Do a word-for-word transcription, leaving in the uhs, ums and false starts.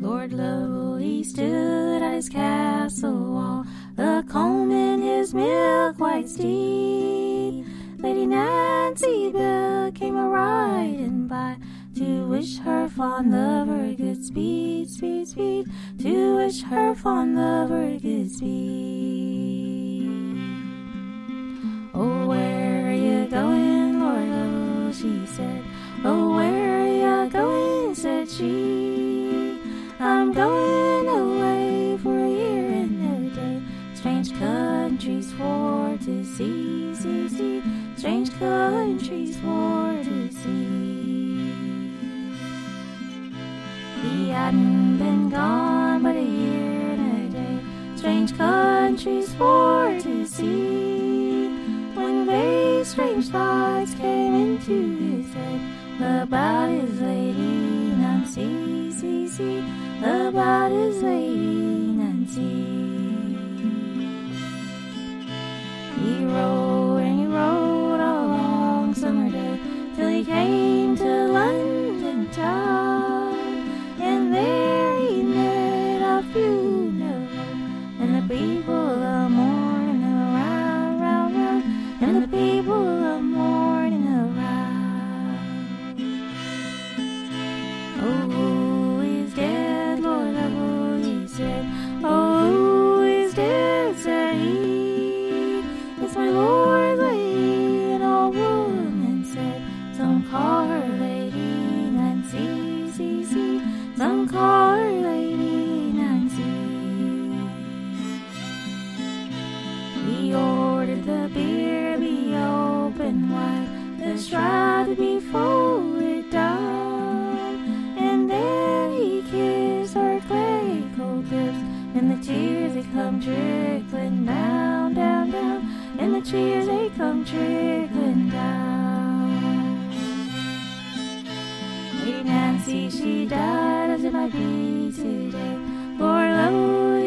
Lord Lovell, he stood at his castle wall, the comb in his milk-white steed. Lady Nancy Bell came a-riding by, to wish her fond lover good speed, speed, speed, to wish her fond lover good speed. Oh, where are you going, Lord Lovell, she said. Oh, where are you going, said she. I'm going away for a year and a day, strange countries for to see, see, see, strange countries for to see. He hadn't been gone but a year and a day, strange countries for to see, when very strange thoughts came into his head about his lady Nancy, see, see, about his lady Nancy. He rode and he rode all along summer day, till he came to London town, and there he met a funeral, and the people are mourning around, round, round, and the people are mourning around. Oh, who is dead, Lord Lovell, he said. Oh, who is dead, said he. It's my Lord lady, an old woman said. Some call her Lady Nancy, see, see, some call her Lady Nancy. He ordered the bier be opened wide, the shroud to be folded down, and there he kissed her clay cold lips, and the tears they come trickling down, down, down, and the tears they come trickling down. Lady Nancy, she died as it might be today. Lord Lovell,